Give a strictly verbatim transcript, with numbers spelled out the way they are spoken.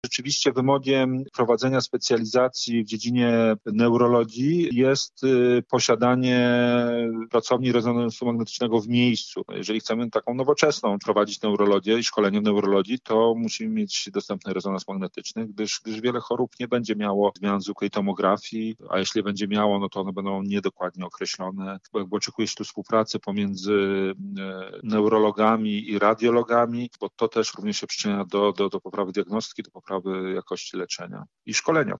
Rzeczywiście wymogiem prowadzenia specjalizacji w dziedzinie neurologii jest posiadanie pracowni rezonansu magnetycznego w miejscu. Jeżeli chcemy taką nowoczesną prowadzić neurologię i szkolenie w neurologii, to musimy mieć dostępny rezonans magnetyczny, gdyż, gdyż wiele chorób nie będzie miało zmian zwykłej tomografii, a jeśli będzie miało, no to one będą niedokładnie określone. Bo oczekuje się tu współpracy pomiędzy neurologami i radiologami, bo to też również się przyczynia do, do, do poprawy diagnostyki, do poprawy jakości leczenia i szkolenia.